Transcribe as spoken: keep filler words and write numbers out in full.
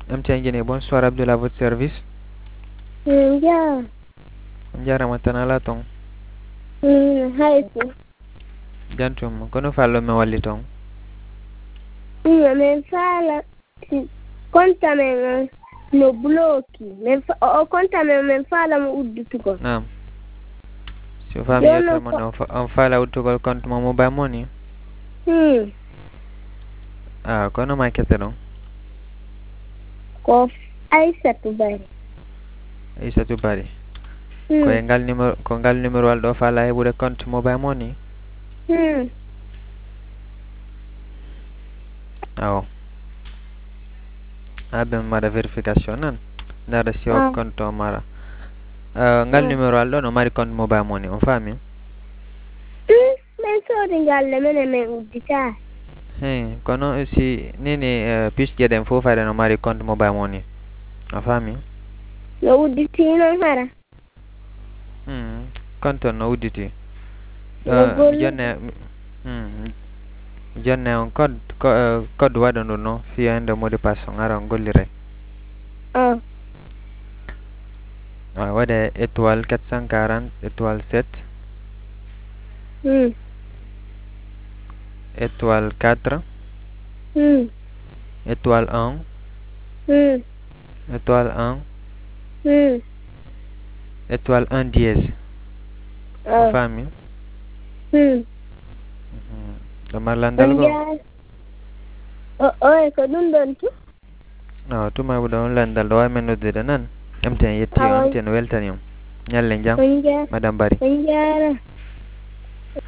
M T N Guinée, bonsoir Abdoul à votre service. Mm, ja. Jarama tan ala ton. Mm, hayso. Jantum kono fallo me walli ton. Mm, men fala si konta men no bloki. Men fa- o konta men men fala mo udditugo. Naam. So fami Jono yotra mo ko. no on fala uttugol compte mo mobile money. Hmm. Ah, kono ma kete don. Ko Aissatou Bari. Aissatou Bari. Ko Hmm. e ngal numéro ko ngal numéro wal do fala hebude compte mobile money. Hmm. Awo. Aben mara verification nan. Ndara si o Ah. compte o mara. Uh, ngal Ah. numéro wal do no mari compte mobile money on fami. Hmm. Men sodi ngalle men men uddita. Hey, kono si nini uh, piske den fo fare no mari compte mobile money. On fami. No udditino hara. Hmm. Compte no uditi. No Uh, mi golli. jonne hmm. jonne on code co, uh, code waɗandu no fiyande mot de passe on ara on gollire. Ah. Uh, waɗe étoile quatre cent quarante étoile sept Hmm. étoile quatre Hmm. étoile un Hmm. étoile un Hmm. étoile un dièse. On Ah. fami. Hmm. Hmm. ɗo marlandal On go jaa. O o ko ɗum ɗon tu. no tuma ɓuɗo on landal ɗo wawi men noddude nan M T N yetti on M T N weltani on ñalle jam On jaa. madame Bari. On jaara.